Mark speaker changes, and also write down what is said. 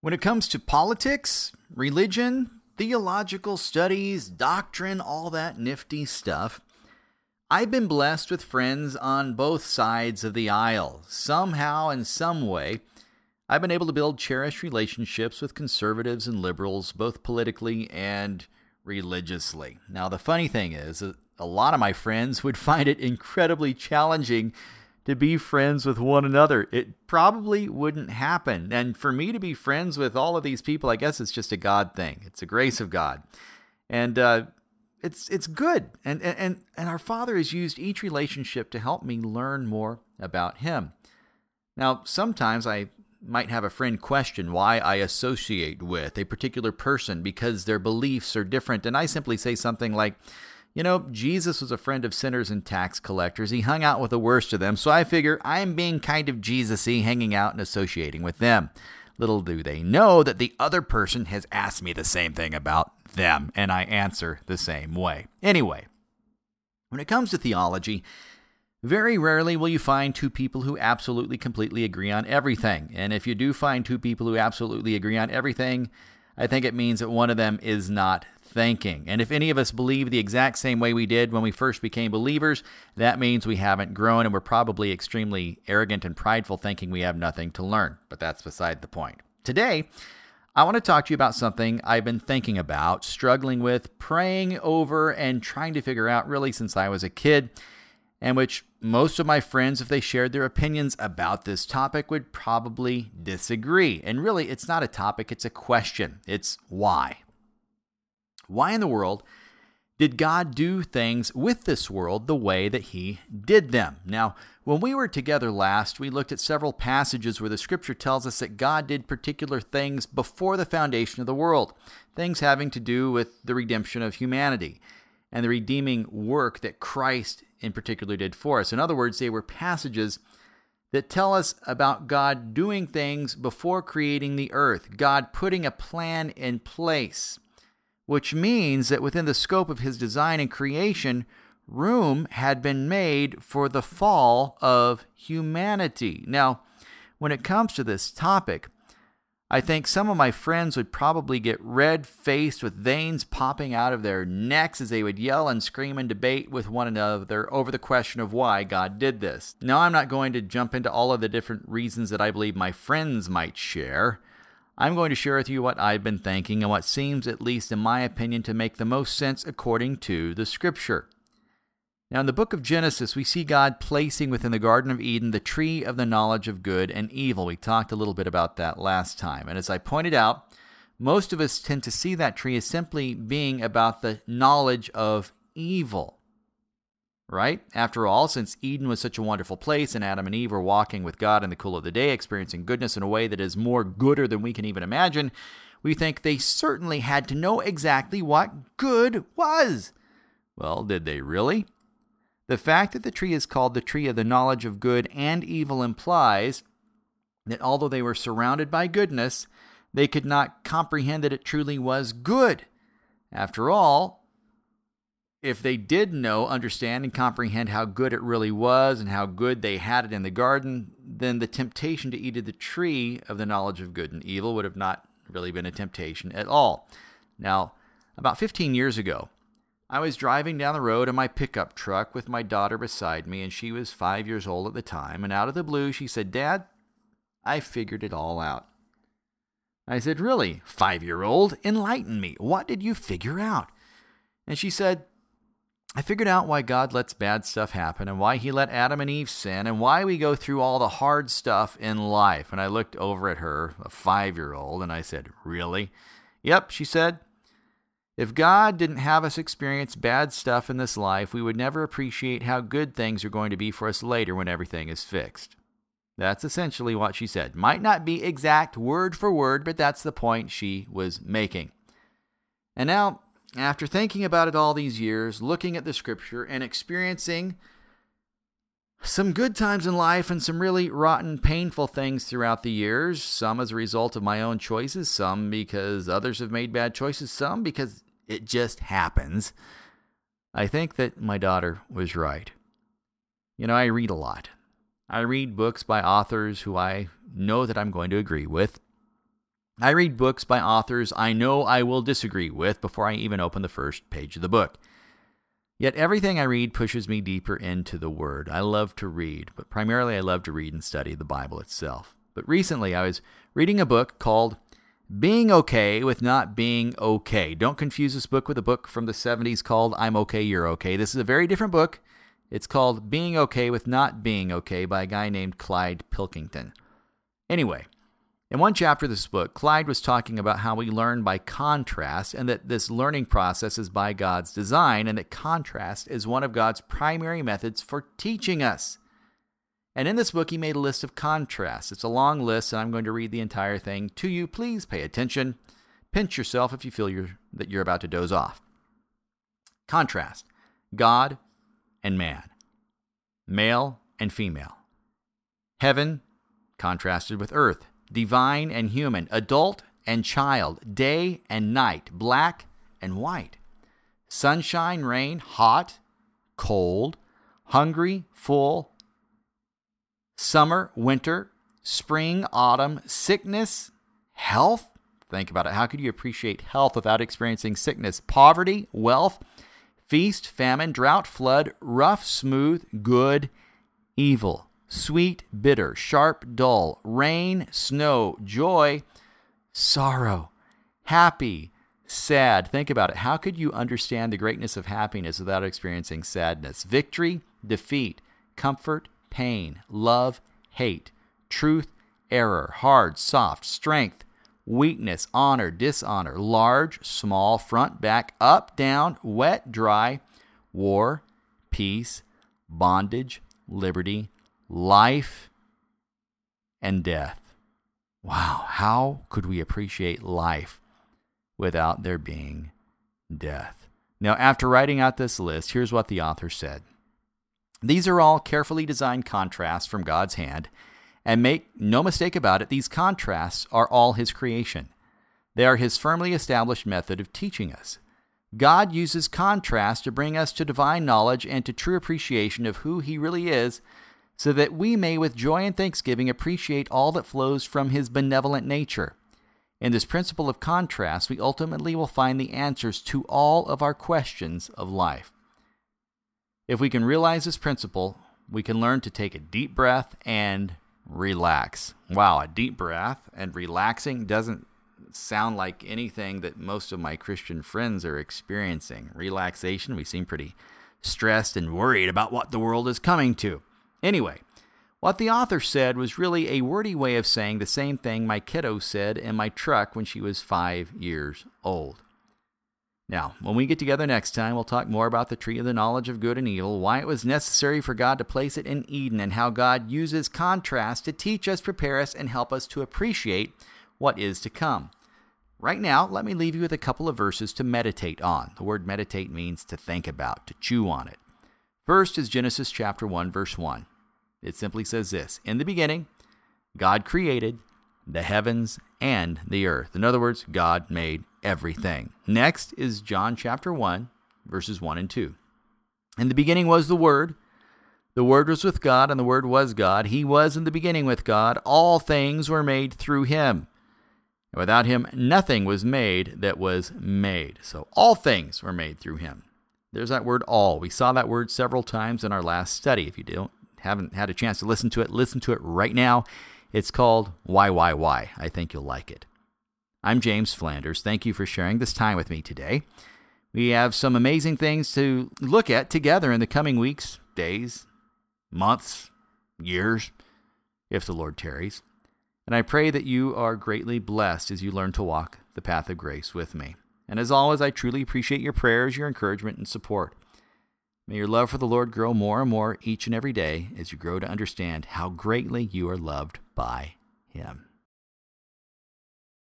Speaker 1: When it comes to politics, religion, theological studies, doctrine, all that nifty stuff, I've been blessed with friends on both sides of the aisle. Somehow, in some way, I've been able to build cherished relationships with conservatives and liberals, both politically and religiously. Now, the funny thing is, a lot of my friends would find it incredibly challenging to be friends with one another. It probably wouldn't happen. And for me to be friends with all of these people, I guess it's just a God thing. It's a grace of God. And it's good. And our Father has used each relationship to help me learn more about Him. Now, sometimes I might have a friend question why I associate with a particular person because their beliefs are different. And I simply say something like, Jesus was a friend of sinners and tax collectors. He hung out with the worst of them, so I figure I'm being kind of Jesus-y, hanging out and associating with them. Little do they know that the other person has asked me the same thing about them, and I answer the same way. Anyway, when it comes to theology, very rarely will you find two people who absolutely, completely agree on everything. And if you do find two people who absolutely agree on everything, I think it means that one of them is not thinking. And if any of us believe the exact same way we did when we first became believers, that means we haven't grown and we're probably extremely arrogant and prideful, thinking we have nothing to learn. But that's beside the point. Today, I want to talk to you about something I've been thinking about, struggling with, praying over, and trying to figure out really since I was a kid, and which most of my friends, if they shared their opinions about this topic, would probably disagree. And really, it's not a topic, it's a question. It's why. Why in the world did God do things with this world the way that He did them? Now, when we were together last, we looked at several passages where the Scripture tells us that God did particular things before the foundation of the world, things having to do with the redemption of humanity and the redeeming work that Christ in particular did for us. In other words, they were passages that tell us about God doing things before creating the earth, God putting a plan in place, which means that within the scope of His design and creation, room had been made for the fall of humanity. Now, when it comes to this topic, I think some of my friends would probably get red-faced with veins popping out of their necks as they would yell and scream and debate with one another over the question of why God did this. Now, I'm not going to jump into all of the different reasons that I believe my friends might share. I'm going to share with you what I've been thinking and what seems, at least in my opinion, to make the most sense according to the Scripture. Now, in the book of Genesis, we see God placing within the Garden of Eden the tree of the knowledge of good and evil. We talked a little bit about that last time. And as I pointed out, most of us tend to see that tree as simply being about the knowledge of evil. Right? After all, since Eden was such a wonderful place and Adam and Eve were walking with God in the cool of the day, experiencing goodness in a way that is more gooder than we can even imagine, we think they certainly had to know exactly what good was. Well, did they really? The fact that the tree is called the tree of the knowledge of good and evil implies that although they were surrounded by goodness, they could not comprehend that it truly was good. After all, if they did know, understand, and comprehend how good it really was and how good they had it in the garden, then the temptation to eat of the tree of the knowledge of good and evil would have not really been a temptation at all. Now, about 15 years ago, I was driving down the road in my pickup truck with my daughter beside me, and she was 5 years old at the time, and out of the blue, she said, "Dad, I figured it all out." I said, "Really? 5-year-old? Enlighten me. What did you figure out?" And she said, "I figured out why God lets bad stuff happen and why He let Adam and Eve sin and why we go through all the hard stuff in life." And I looked over at her, a 5-year-old, and I said, "Really?" "Yep," she said. "If God didn't have us experience bad stuff in this life, we would never appreciate how good things are going to be for us later when everything is fixed." That's essentially what she said. Might not be exact word for word, but that's the point she was making. And now, after thinking about it all these years, looking at the Scripture and experiencing some good times in life and some really rotten, painful things throughout the years, some as a result of my own choices, some because others have made bad choices, some because it just happens, I think that my daughter was right. I read a lot. I read books by authors who I know that I'm going to agree with. I read books by authors I know I will disagree with before I even open the first page of the book. Yet everything I read pushes me deeper into the Word. I love to read, but primarily I love to read and study the Bible itself. But recently I was reading a book called Being Okay with Not Being Okay. Don't confuse this book with a book from the 70s called I'm Okay, You're Okay. This is a very different book. It's called Being Okay with Not Being Okay by a guy named Clyde Pilkington. Anyway, in one chapter of this book, Clyde was talking about how we learn by contrast and that this learning process is by God's design and that contrast is one of God's primary methods for teaching us. And in this book, he made a list of contrasts. It's a long list, and I'm going to read the entire thing to you. Please pay attention. Pinch yourself if you feel that you're about to doze off. Contrast: God and man. Male and female. Heaven contrasted with earth. Divine and human. Adult and child. Day and night. Black and white. Sunshine, rain, hot, cold, hungry, full, summer, winter, spring, autumn, sickness, health. Think about it. How could you appreciate health without experiencing sickness? Poverty, wealth, feast, famine, drought, flood, rough, smooth, good, evil, sweet, bitter, sharp, dull, rain, snow, joy, sorrow, happy, sad. Think about it. How could you understand the greatness of happiness without experiencing sadness? Victory, defeat, comfort, pain, love, hate, truth, error, hard, soft, strength, weakness, honor, dishonor, large, small, front, back, up, down, wet, dry, war, peace, bondage, liberty, life, and death. Wow, how could we appreciate life without there being death? Now, after writing out this list, here's what the author said. These are all carefully designed contrasts from God's hand, and make no mistake about it, these contrasts are all His creation. They are His firmly established method of teaching us. God uses contrast to bring us to divine knowledge and to true appreciation of who He really is, so that we may with joy and thanksgiving appreciate all that flows from His benevolent nature. In this principle of contrast, we ultimately will find the answers to all of our questions of life. If we can realize this principle, we can learn to take a deep breath and relax. Wow, a deep breath and relaxing doesn't sound like anything that most of my Christian friends are experiencing. Relaxation, we seem pretty stressed and worried about what the world is coming to. Anyway, what the author said was really a wordy way of saying the same thing my kiddo said in my truck when she was 5 years old. Now, when we get together next time, we'll talk more about the tree of the knowledge of good and evil, why it was necessary for God to place it in Eden, and how God uses contrast to teach us, prepare us, and help us to appreciate what is to come. Right now, let me leave you with a couple of verses to meditate on. The word meditate means to think about, to chew on it. First is Genesis chapter 1, verse 1. It simply says this: in the beginning, God created the heavens and the earth. In other words, God made everything. Next is John chapter 1, verses 1 and 2. In the beginning was the Word. The Word was with God, and the Word was God. He was in the beginning with God. All things were made through Him. And without Him, nothing was made that was made. So all things were made through Him. There's that word all. We saw that word several times in our last study. If you haven't had a chance to listen to it right now. It's called Why. I think you'll like it. I'm James Flanders. Thank you for sharing this time with me today. We have some amazing things to look at together in the coming weeks, days, months, years, if the Lord tarries. And I pray that you are greatly blessed as you learn to walk the path of grace with me. And as always, I truly appreciate your prayers, your encouragement, and support. May your love for the Lord grow more and more each and every day as you grow to understand how greatly you are loved by Him.